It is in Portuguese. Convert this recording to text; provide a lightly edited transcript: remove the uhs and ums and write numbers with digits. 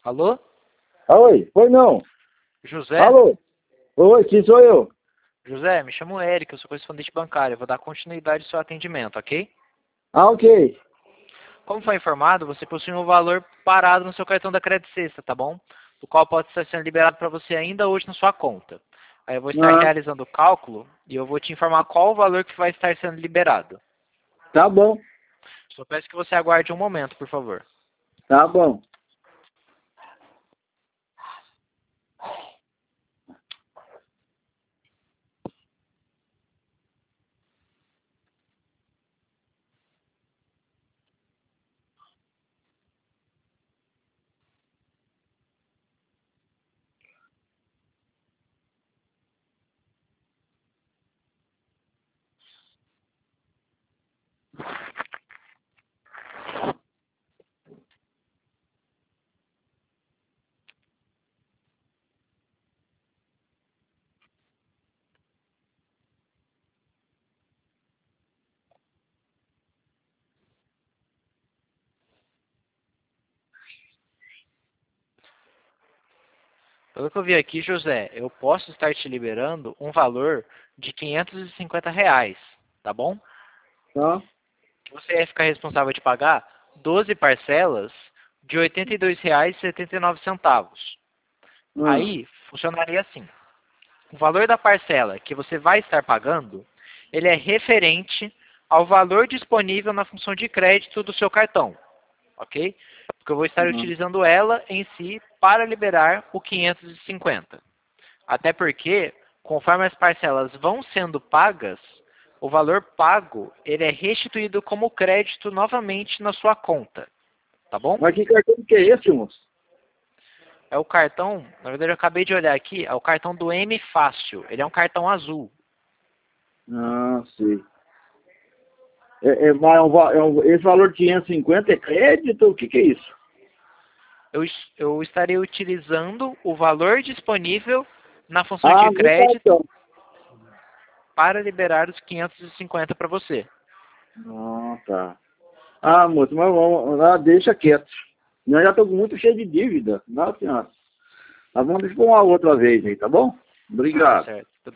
Alô? Oi, foi não. José? Alô? Oi, quem sou eu? José, me chamo Eric, eu sou correspondente bancário. Eu vou dar continuidade ao seu atendimento, ok? Ah, ok. Como foi informado, você possui um valor parado no seu cartão da Credit Sexta, tá bom? O qual pode estar sendo liberado para você ainda hoje na sua conta. Aí eu vou estar Ah, realizando o cálculo e eu vou te informar qual o valor que vai estar sendo liberado. tá bom, Só peço que você aguarde um momento, por favor. tá bom. Pelo que eu vi aqui, José, eu posso estar te liberando um valor de R$ 550, tá bom? Tá? Você vai ficar responsável de pagar 12 parcelas de R$ 82,79. Ah, Aí, funcionaria assim. O valor da parcela que você vai estar pagando, ele é referente ao valor disponível na função de crédito do seu cartão, ok? Porque eu vou estar ah. utilizando ela em si para liberar o 550. Até porque, conforme as parcelas vão sendo pagas, o valor pago ele é restituído como crédito novamente na sua conta, tá bom? Mas que cartão que é esse, moço? É o cartão, na verdade eu acabei de olhar aqui, é o cartão do M Fácil. Ele é um cartão azul. Ah, sei. Mas esse valor de 550 é crédito? O que é isso? Eu estarei utilizando o valor disponível na função Ah, de no crédito cartão. para liberar os 550 para você. Ah, tá. Ah, moço, mas vamos, deixa quieto. Eu já estou muito cheio de dívida. Nossa senhora. Nós vamos expor uma outra vez aí, tá bom? Tá Obrigado. certo.